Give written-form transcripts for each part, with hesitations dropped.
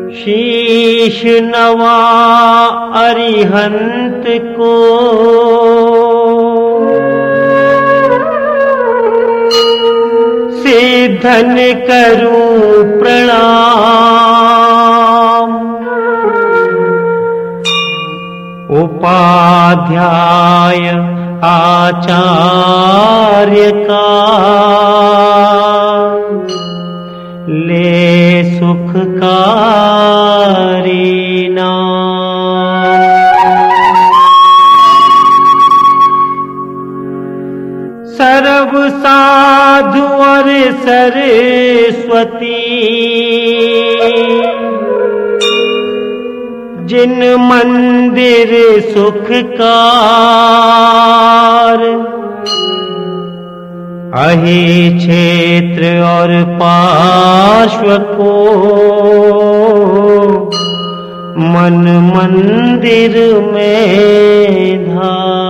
शीश नवा अरिहंत को सिद्धन करूं प्रणाम। उपाध्याय आचार्य का ले सुखकारी नाम। सर्व साधु और सरस्वती जिन मंदिर सुखकार, अहि क्षेत्र और पार्श्व को मन मंदिर में धार।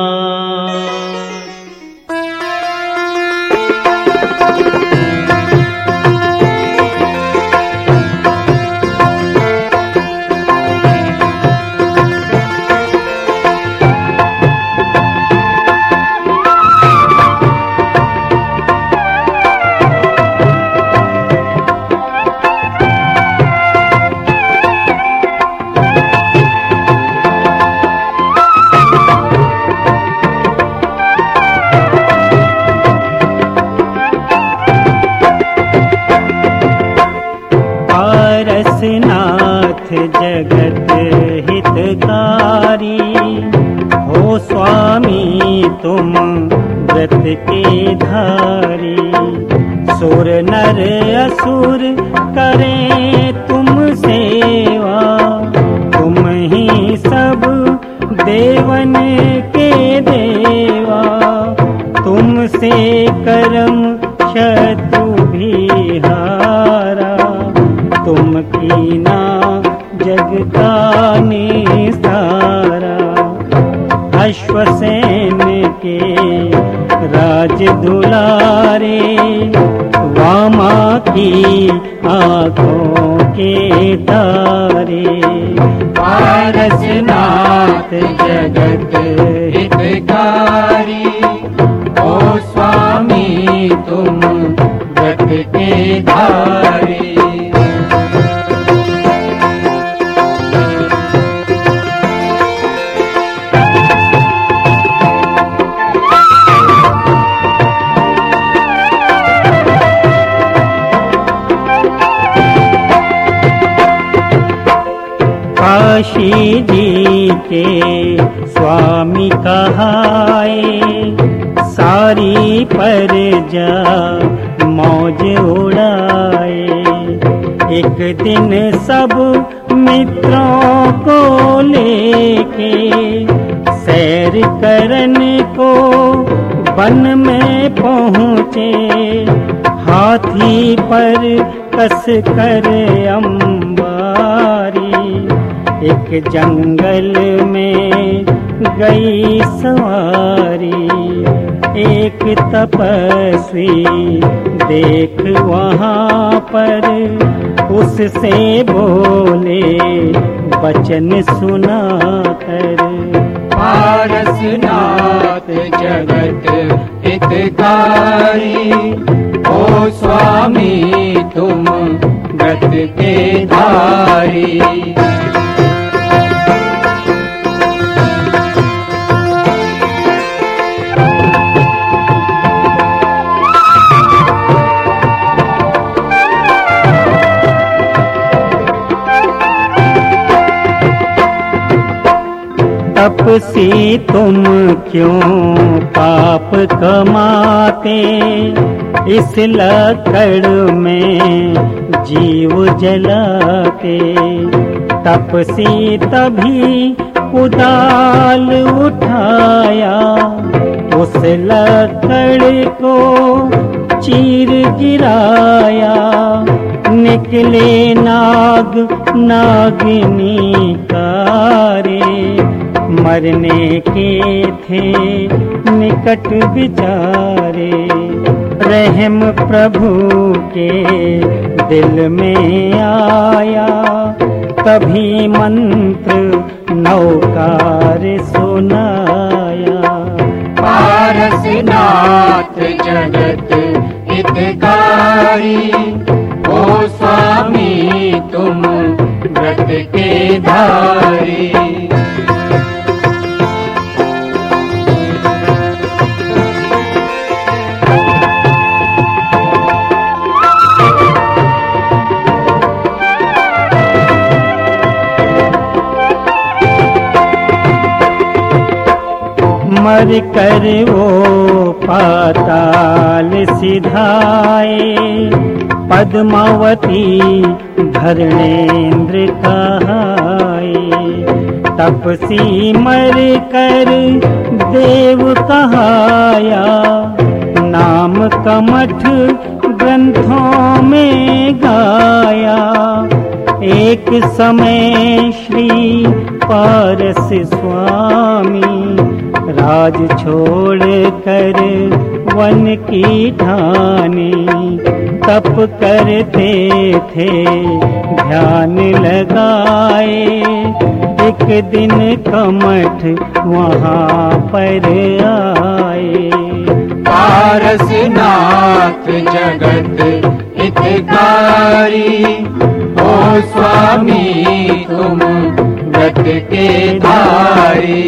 जगत हितकारी हो स्वामी तुम व्रत के धारी। सुर नर असुर करें तुम सेवा, तुम ही सब देवन के देवा। तुमसे करम शत्रु भी हारा, तुम कीना जग का निस्तारा। अश्वसेन के राज दुलारे, वामा की आँखों के तारे। पारसनाथ जगत हितकारी ओ स्वामी तुम व्रत के धारी। काशी जी के स्वामी कहाए, सारी प्रजा मौज उड़ाए। एक दिन सब मित्रों को लेके सैर करन को वन में पहुँचे। हाथी पर कस कर अंबारी, एक जंगल में गई सवारी। एक तपस्वी देख वहाँ पर, उससे बोले वचन सुनाकर। पारसनाथ जगत हितकारी ओ स्वामी तुम व्रत के धारी। तपसी तुम क्यों पाप कमाते, इस लकड़ में जीव जलाते। तपसी तभी कुदाल उठाया, उस लकड़ को चीर गिराया। निकले नाग नागिनी कारे, मरने के थे निकट बिचारे। रहम प्रभु के दिल में आया, तभी मंत्र नौकार सुनाया। पारसनाथ जगत हितकारी, ओ स्वामी तुम व्रत के धारी। मर कर वो पाताल सिधाए, पद्मावती धरणेन्द्र कहाए। तपसी मर कर देव कहाया, नाम कमठ ग्रंथों में गाया। एक समय श्री पारस स्वामी राज छोड़ कर वन की ठानी। तप करते थे ध्यान लगाए, एक दिन कमठ वहाँ पर आए। पारसनाथ जगत हितकारी, ओ स्वामी तुम व्रत के धारी।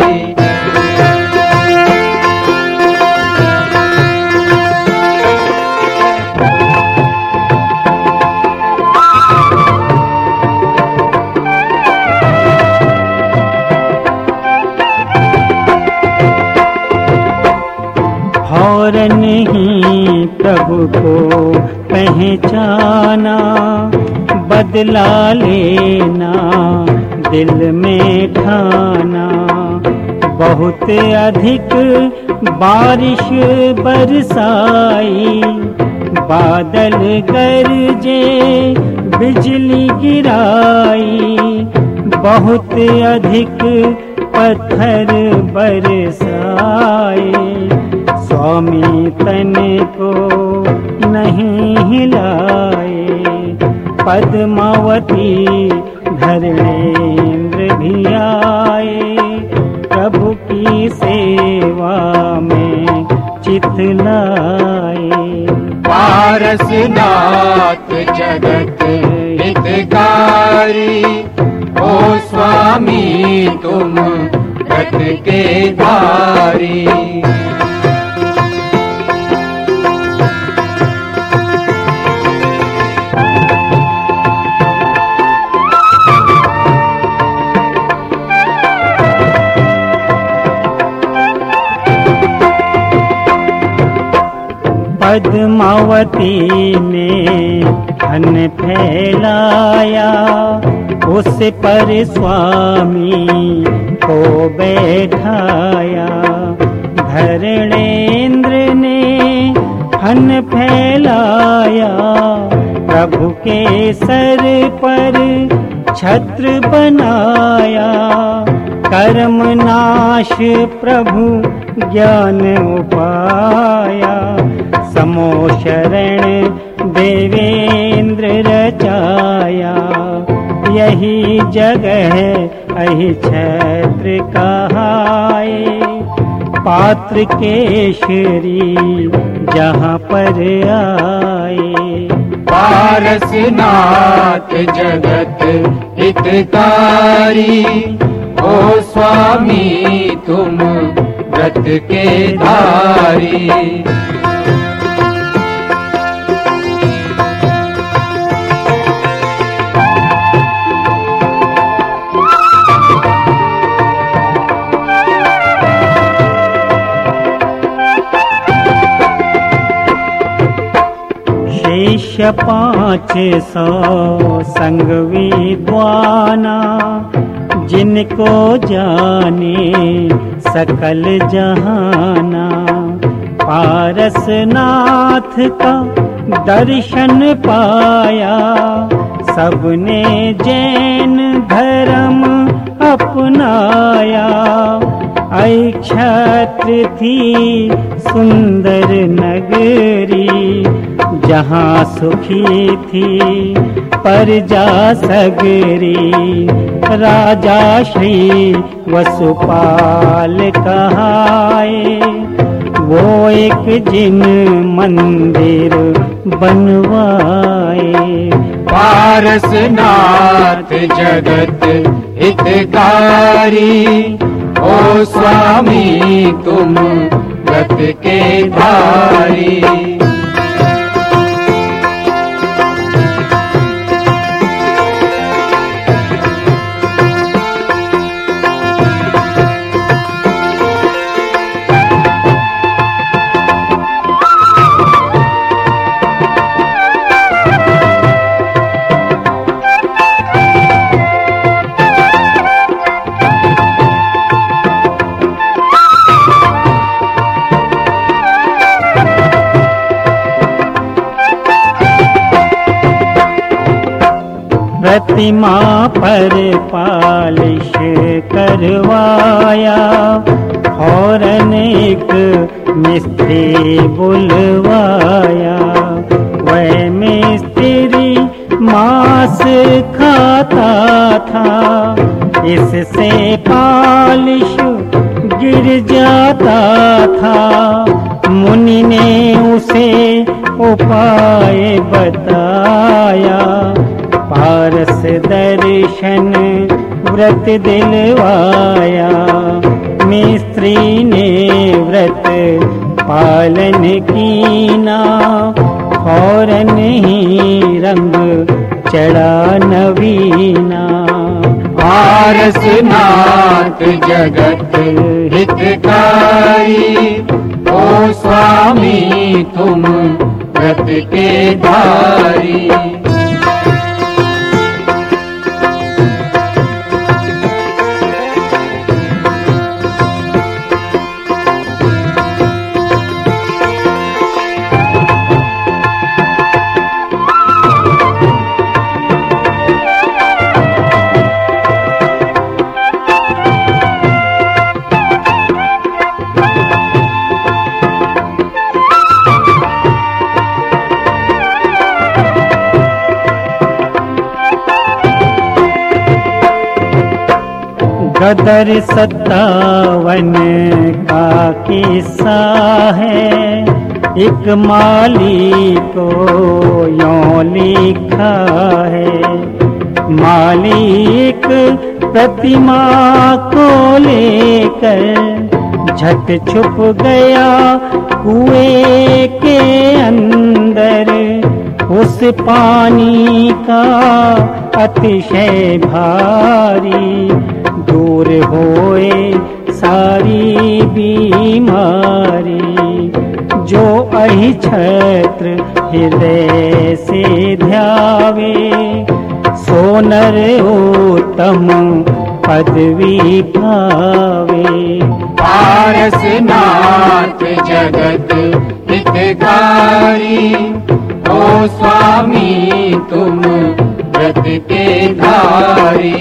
फौरन ही प्रभु को पहचाना, बदला लेना दिल में ठाना। बहुत अधिक बारिश बरसाई, बादल गरजे बिजली गिराई। बहुत अधिक पत्थर बरसाए, स्वामी तन को नहीं हिलाए। पद्मावती धरणेन्द्र भी आए, प्रभु की सेवा में चितलाए। पारसनाथ जगत हितकारी, ओ स्वामी तुम व्रत के धारी। पद्मावती ने धन फैलाया, उस पर स्वामी को बैठाया। धरणेन्द्र ने धन फैलाया, प्रभु के सर पर छत्र बनाया। कर्म नाश प्रभु ज्ञान उपाया, समो शरण देवेंद्र रचाया। यही जगह अहि छत्र कहाए, पात्र केशरी जहाँ पर आए। पारसनाथ जगत हितकारी, ओ स्वामी तुम व्रत के धारी। शिष्य 500 संग विद्वाना, जिनको जाने सकल जहाना। पारसनाथ का दर्शन पाया, सबने जैन धर्म अपनाया। क्षत्र थी सुंदर नगरी, जहाँ सुखी थी प्रजा सगरी राजा श्री वसुपाल कहाए। वो एक जिन मंदिर बनवाए। पारसनाथ जगत हितकारी, ओ स्वामी तुम व्रत के धारी। प्रतिमा पर पालिश करवाया, फौरन एक मिस्त्री बुलवाया। वह मिस्त्री मांस खाता था, इससे पालिश गिर जाता था। मुनि ने उसे उपाय बताया, पारस दर्शन व्रत दिलवाया। मिस्त्री ने व्रत पालन कीना, फौरन ही रंग चढ़ा नवीना। पारसनाथ जगत हितकारी, ओ स्वामी तुम व्रत के धारी। गदर 57 का किस्सा है, एक माली को यों लिखा है। मालिक प्रतिमा को लेकर झट छुप गया कुएं के अंदर। उस पानी का अतिशय भारी, दूर होए सारी बीमारी। जो अहिछत्र हृदय से ध्यावे, सो नर उत्तम पदवी पावे। पारसनाथ जगत हितकारी, ओ स्वामी तुम व्रत के धारी।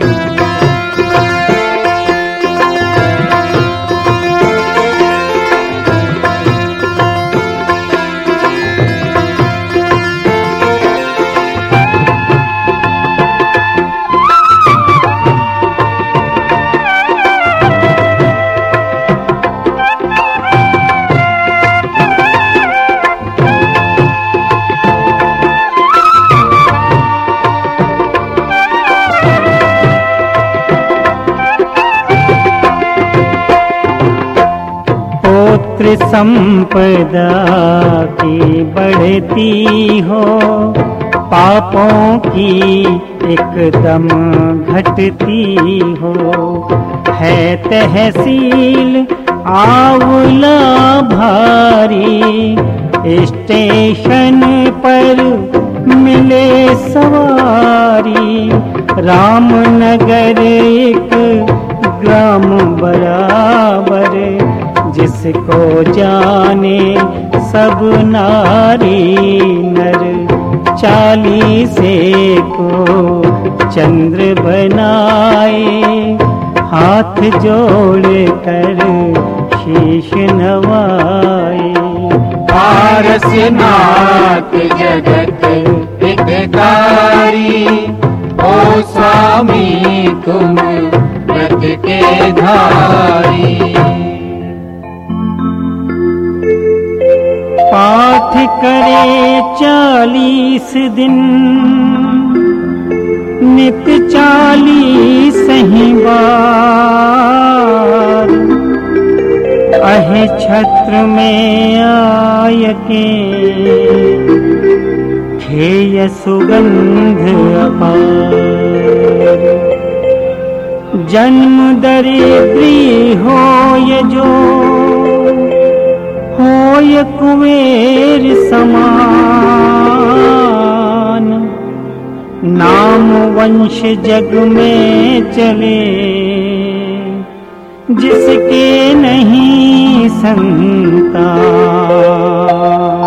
पुत्र संपदा की बढ़ती हो, पापों की एकदम घटती हो। है तहसील आंवला भारी, स्टेशन पर मिले सवारी। रामनगर एक ग्राम बराबर, जिसको जाने सब नारी नर। 40 को चंद्र बनाए, हाथ जोड़ कर शीश नवाए। पारसनाथ जगत हितकारी, हितकारी। ओ स्वामी तुम व्रत के धारी। पाठ करे 40 दिन नित 40 ही बार। अहे छत्र में आय के खेय सुगंध अपार। जन्म दरिद्री होय जो होय कुबेर समान। नाम वंश जग में चले जिसके नहीं संतान।